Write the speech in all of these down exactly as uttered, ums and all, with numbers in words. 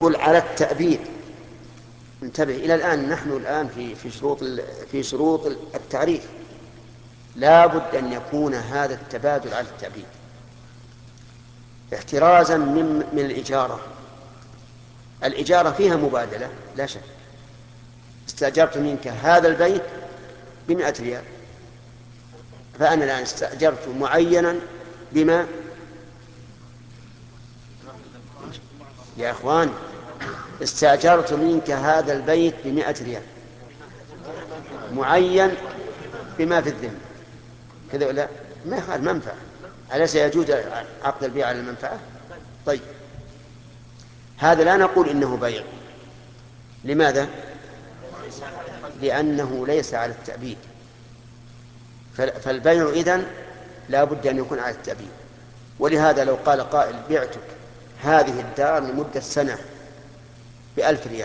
قل على التأبيد. انتبه، إلى الآن نحن الآن في في شروط في شروط التعريف، لا بد أن يكون هذا التبادل على التأبيد احترازا من من الإجارة. الإجارة فيها مبادلة لا شك. استأجرت منك هذا البيت بمئة ريال، فأنا الآن استأجرت معينا بما يا أخوان استأجرت منك هذا البيت بمئة ريال معين بما في الذمة كذا ولا ما يخالف منفعة، أليس يجوز عقد البيع على المنفعة؟ طيب هذا لا نقول إنه بيع. لماذا؟ لأنه ليس على التأبيد. فالبيع إذن لا بد أن يكون على التأبيد. ولهذا لو قال قائل بعتك هذه الدار لمدة سنة بألف ريال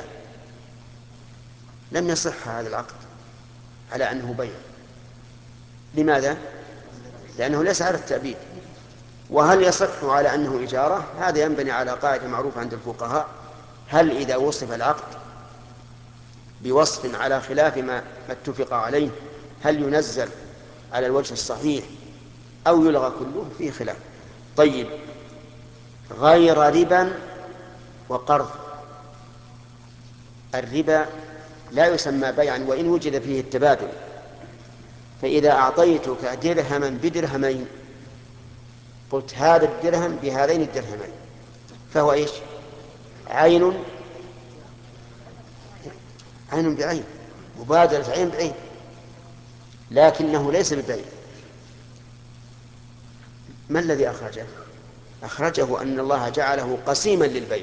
لم يصح هذا العقد على أنه بيع. لماذا؟ لأنه ليس على التأبيد. وهل يصح على أنه إجارة؟ هذا ينبني على قاعدة معروفة عند الفقهاء: هل إذا وصف العقد بوصف على خلاف ما اتفق عليه هل ينزل على الوجه الصحيح أو يلغى كله؟ فيه خلاف. طيب غير ربا وقرض. الربا لا يسمى بيعا وإن وجد فيه التبادل. فإذا أعطيتك درهما بدرهمين قلت هذا الدرهم بهذين الدرهمين فهو إيش؟ عين عين بعين، مبادلة عين بعين، لكنه ليس ببيع. ما الذي أخرجه؟ أخرجه أن الله جعله قسيما للبيع،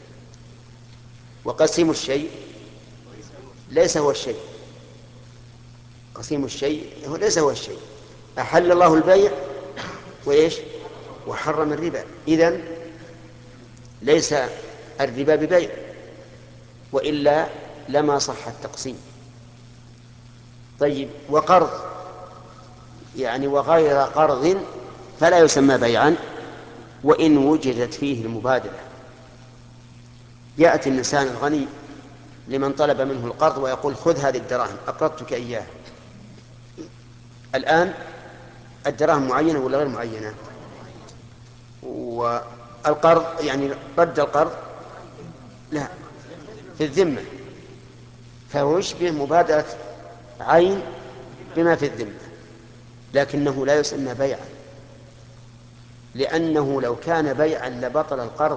وقسيم الشيء ليس هو الشيء. قسيم الشيء هو ليس هو الشيء. أحل الله البيع وإيش؟ وحرم الربا. إذن ليس الربا ببيع، وإلا لما صح التقسيم. طيب وقرض يعني وغير قرض فلا يسمى بيعا وإن وجدت فيه المبادلة. يأتي الإنسان الغني لمن طلب منه القرض ويقول خذ هذه الدراهم أقرضتك إياها. الآن الدراهم معينة ولا غير معينة؟ والقرض يعني رد القرض لا في الذمة، فهو يشبه مبادلة عين بما في الذمة، لكنه لا يسمى بيعا، لأنه لو كان بيعا لبطل القرض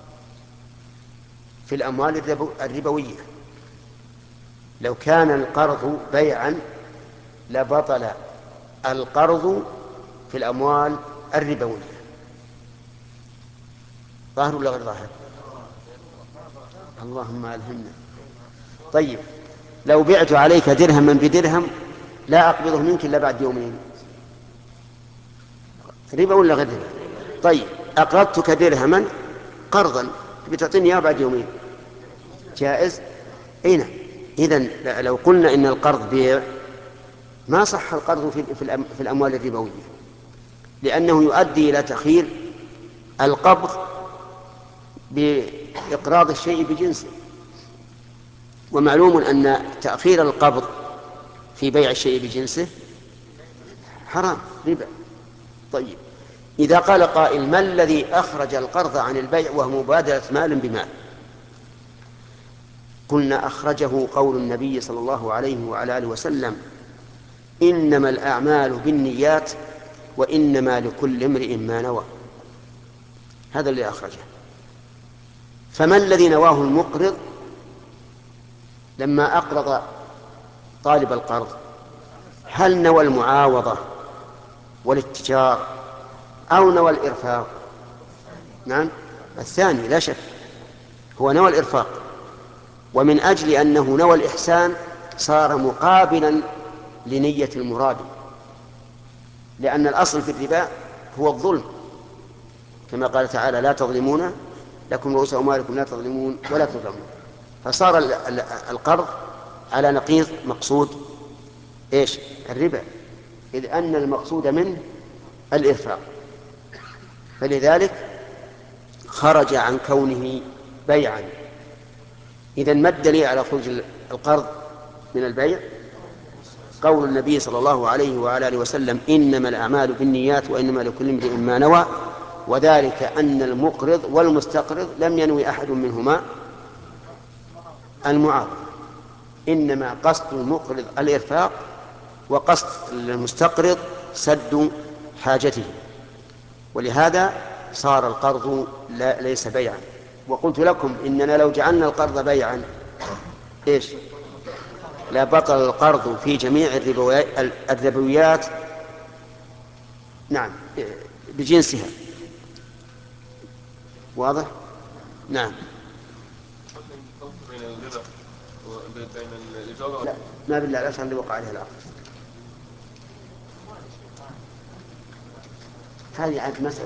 في الأموال الربوية. لو كان القرض بيعا لبطل القرض في الأموال الربوية. ظاهر ولا غير ظاهر؟ اللهم ألهمنا. طيب لو بعت عليك درهما بدرهم لا أقبضه منك إلا بعد يومين، ربا ولا غير ربا؟ طيب أقرضتك درهما قرضا بتعطيني إياه بعد يومين، جائز؟ أين؟ إذن لو قلنا إن القرض بيع ما صح القرض في في الأموال الربوية، لأنه يؤدي إلى تأخير القبض بإقراض الشيء بجنسه، ومعلوم أن تأخير القبض في بيع الشيء بجنسه حرام ربا. طيب إذا قال قائل ما الذي أخرج القرض عن البيع وهو مبادلة مال بمال؟ قلنا أخرجه قول النبي صلى الله عليه وعلى آله وسلم إنما الأعمال بالنيات وإنما لكل امرئ ما نوى. هذا اللي أخرجه. فما الذي نواه المقرض لما أقرض طالب القرض؟ هل نوى المعاوضة والاتجار أو نوى الإرفاق؟ نعم الثاني لا شك، هو نوى الإرفاق، ومن أجل أنه نوى الإحسان صار مقابلا لنية المراد، لأن الأصل في الربا هو الظلم، كما قال تعالى لا تظلمون لكم رؤوس أموالكم لا تظلمون ولا تظلمون. فصار القرض على نقيض مقصود إيش؟ الربا، إذ أن المقصود منه الإرفاق، فلذلك خرج عن كونه بيعا إذن ما الدليل على خروج القرض من البيع؟ قول النبي صلى الله عليه وعلى آله وسلم: إنما الأعمال بالنيات وإنما لكل امرئ ما نوى، وذلك أن المقرض والمستقرض لم ينوي أحد منهما المعاوضة، إنما قصد المقرض الإرفاق، وقصد المستقرض سد حاجته، ولهذا صار القرض لا ليس بيعا. وقلت لكم إننا لو جعلنا القرض بيعا إيش؟ لا بطل القرض في جميع الربويات، نعم، بجنسها. واضح؟ نعم. لا، ما بالله الأشهر اللي وقع عليه العقد، هذه مسألة